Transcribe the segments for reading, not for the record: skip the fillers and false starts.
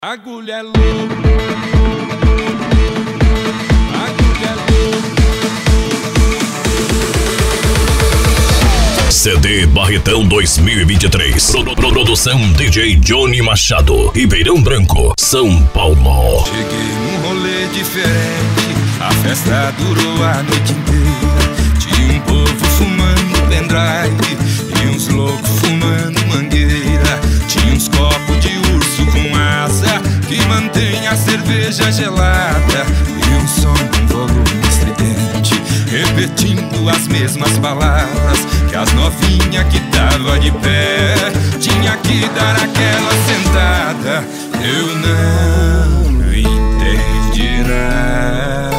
Agulha é louco, agulha é louco. CD Barretão 2023. Produção DJ Johnny Machado, Ribeirão Branco, São Paulo. Cheguei num rolê diferente, a festa durou a noite inteira. Tinha um povo fumando pendrive e uns loucos fumando mangueira. Tinha uns copos de urso com asa que mantém a cerveja gelada e um som com volume estridente, repetindo as mesmas palavras que as novinhas que tava de pé tinha que dar aquela sentada. Eu não entendi nada.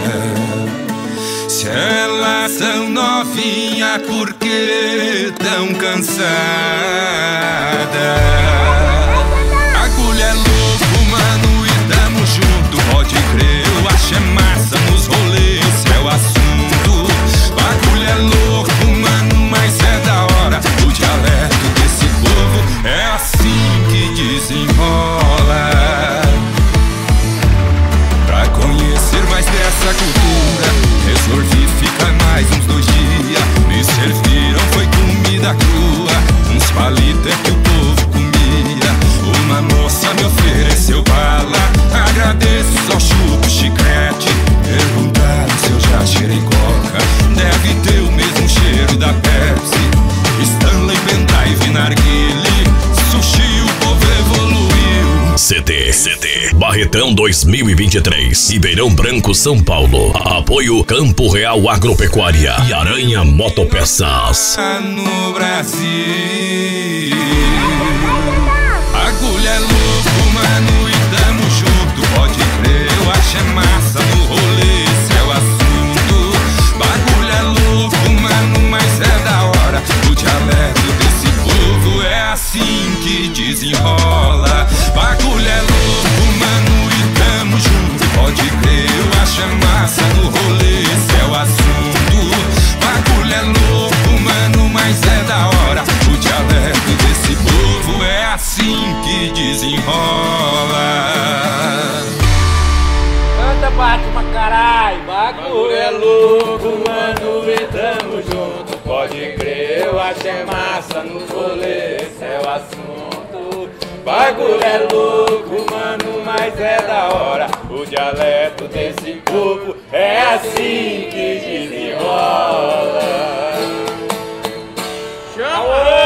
Se elas são novinhas, por que tão cansadas? Agulha é louco, mano, e tamo junto. Pode crer, eu acho é massa nos rolês, esse é o assunto. Bagulho é louco, mano, mas é da hora. O dialeto desse povo é assim que desenrola. Pra conhecer mais dessa cultura, resolvi ficar mais uns 2 dias. Me serviram, foi comida crua, uns palitos é que o povo comia. Uma moça me ofereceu bala, agradeço, só chupo chiclete. Perguntaram se eu já cheirei coca, deve ter o mesmo cheiro da Pepsi. Stanley, pendrive, narguile, sushi, o povo evoluiu. CD Barretão 2023, Ribeirão Branco, São Paulo. Apoio Campo Real Agropecuária e Aranha Motopeças. No Brasil, agulha é louco, mano, e tamo junto. Pode crer, eu acho é massa no rolê, esse é o assunto. Bagulho é louco, mano, mas é da hora. O dialeto desse povo é assim que desenrola. Bagulho é louco, mano, e tamo junto. Pode crer, eu acho é massa no rolê, esse é o assunto. Bagulho é louco, mano, mas é da hora. O dialeto desse povo é assim que desenrola. Canta, Batman, carai, bagulho é louco, mano, e tamo junto. Pode crer, eu achei massa no rolê, esse é o assunto. Bagulho é louco, mano, mas é da hora. O dialeto desse povo é assim que desenrola. Chama!